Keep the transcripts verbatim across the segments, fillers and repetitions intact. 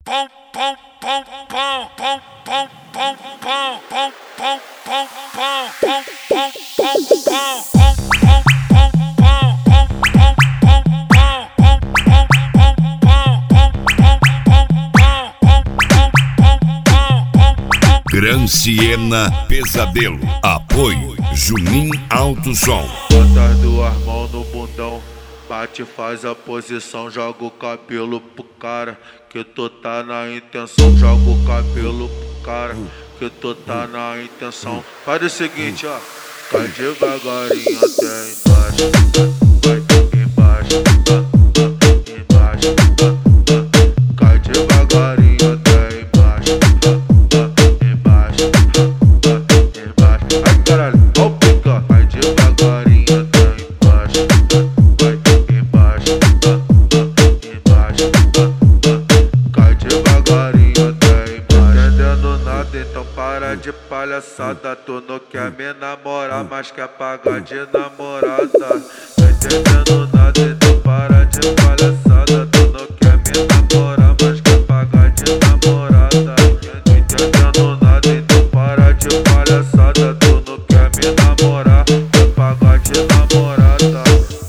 Gran Siena Pesadelo. Apoio Junin Alto Som. Bota duas mãos no bundão, bate, faz a posição, joga o cabelo pro cara, que tu tá na intenção. Joga o cabelo pro cara, que tu tá na intenção. Faz o seguinte, ó, vai devagarinho até embaixo, vai embaixo, embaixo, cai devagarinho até embaixo, embaixo, embaixo. Ai caralho, ó o pica, vai devagarinho até embaixo, vai embaixo, embaixo, cai devagarinho até embaixo. Entendendo nada, então para de palhaçada. Tu não quer me namorar, mas quer pagar de namorada. Não entendendo nada, então para de palhaçada. Tu não quer me namorar, mas quer pagar de namorada. Não entendendo nada, então para de palhaçada. Tu não quer me namorar, quer pagar de namorada.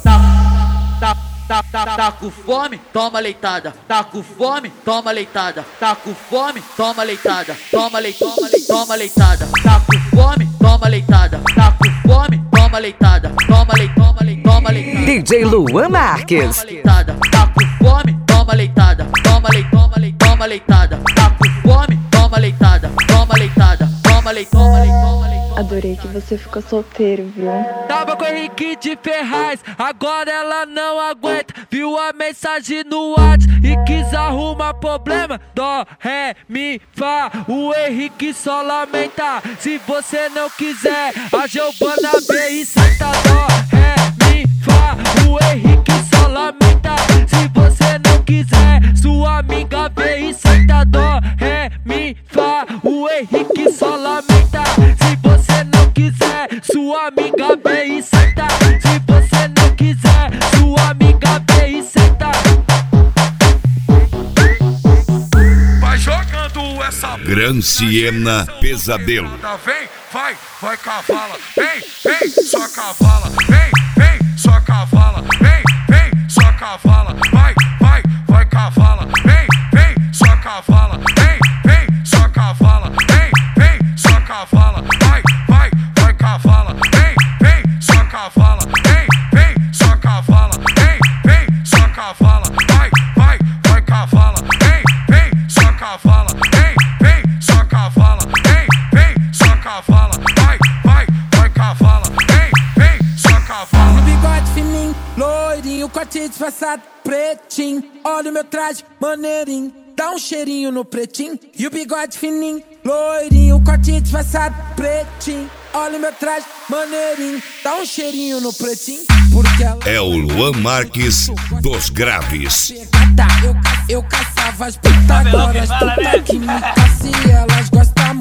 Tá, tá, tá, tá com fome? Toma leitada. Tá com fome? Toma leitada. Tá com fome? Toma leitada. Toma leite, toma leite, toma leitada. Tá com fome? Toma leitada. Tá com fome? Toma leitada. Toma leite, toma leite, toma leitada. D J Luan Marques. Toma leitada. Tá com fome? Toma leitada. Toma leite, toma leite, toma leitada. Tá com fome? Toma leitada. Toma leitada. Toma leite, toma leite, toma leite. Adorei que você ficou solteiro, viu? Tava com o Henrique de Ferraz, agora ela não aguenta. Viu a mensagem no WhatsApp e quis arrumar problema. Dó, ré, mi, fá, o Henrique só lamenta. Se você não quiser, a Giovana vem e senta. Dó, ré, mi, fá, o Henrique só lamenta. Se você não quiser, sua amiga vem e senta. Dó, ré, mi, fá, o Henrique só lamenta. Se você não quiser, sua amiga vem e senta. Se você não quiser, sua amiga vem e senta. Vai jogando essa Gran Siena Pesadelo. Vem, vai, vai cavala. Vem, vem, só cavala. Vem, vem, só cavala. Vem, vem, só cavala. Vai, vai, vai cavala. Vem, vem, só cavala. Vem, vem, só cavala. Vem, vem, só cavala. Vai, vai, vai cavala. Vem, vem, só cavala. Vem, vem, só cavala. Vem, vem, só cavala. Vai, vai, vai cavala. Vem, vem, só cavala. Vem, vem, só cavala. Vem, vem, só cavala. Vai, vai, vai cavala. Vem, vem, só cavala. No bigode fininho, loirinho, corte disfarçado, pretinho. Olha o meu traje, maneirinho, dá um cheirinho no pretinho. E o bigode fininho, loirinho, corte disfarçado, pretinho. Olha o meu traje, maneirinho, dá um cheirinho no pretinho. Porque ela É o Luan Marques dos Graves. eu, eu caçava as putas, agora as putas que me caçam e elas gostam